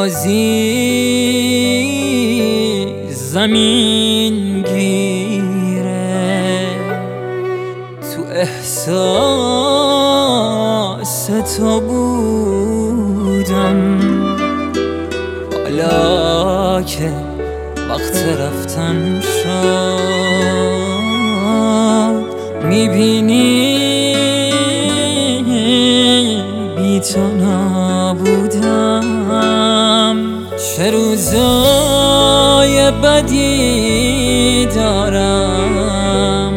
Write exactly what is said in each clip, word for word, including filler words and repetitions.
بازی زمین گیره، تو احساس تو بودم. حالا که وقت رفتن شد، میبینی بی تو نبودم. چه روزای بدی دارم،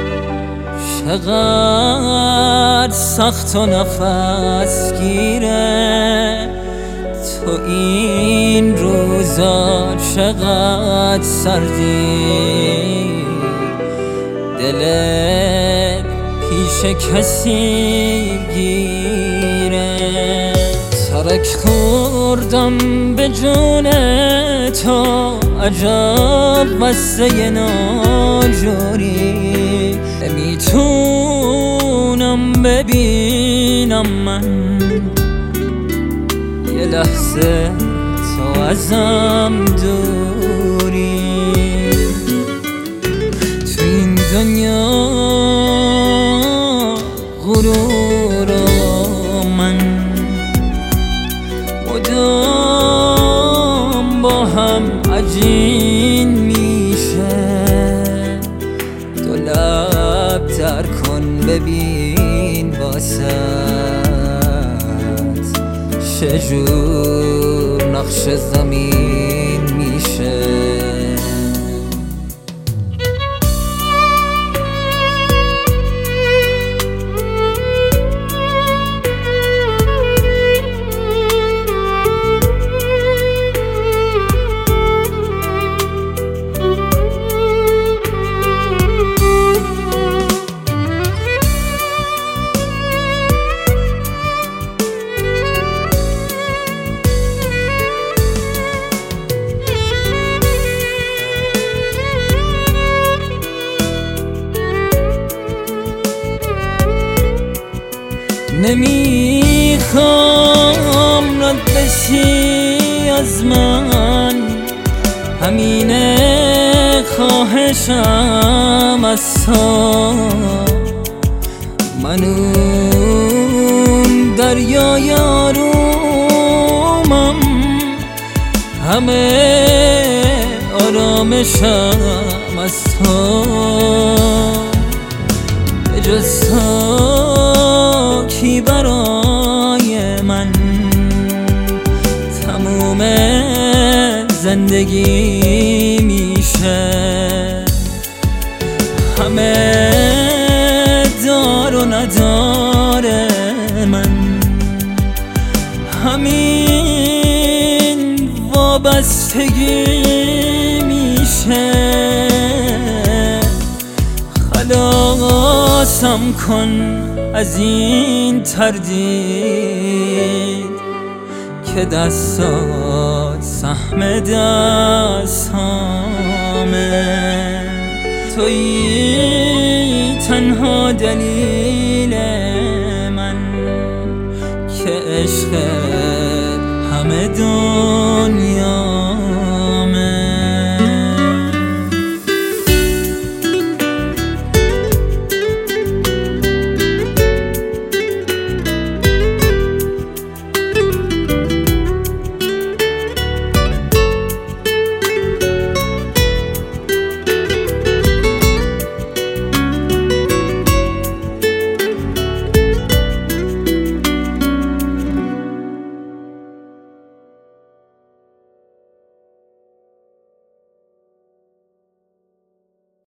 چقدر سخت و نفس گیره. تو این روزا چقدر سردی، دلت پیش کسی گیره. ترک خوردم به جون تو، عجب قصه ناجوری. نمیتونم ببینم من یه لحظه تو ازم دوری. تو این دنیا غرور من مدام با هم عجین میشه. دو لب تر کن ببین واسه چجور نقش زمین میشه. نمیخوام رد بشی از من، همینه خواهشم از تو. من اون دریای آرومم، همه آرامشم از تو. به جز تو کی برای من تموم زندگی میشه. همه دار و نداره من، همین وابستگی میشه. خلاصم کن از این تردید که دستات سهم دستامه. تویی تنها دلیل من که عشقت همه دنیا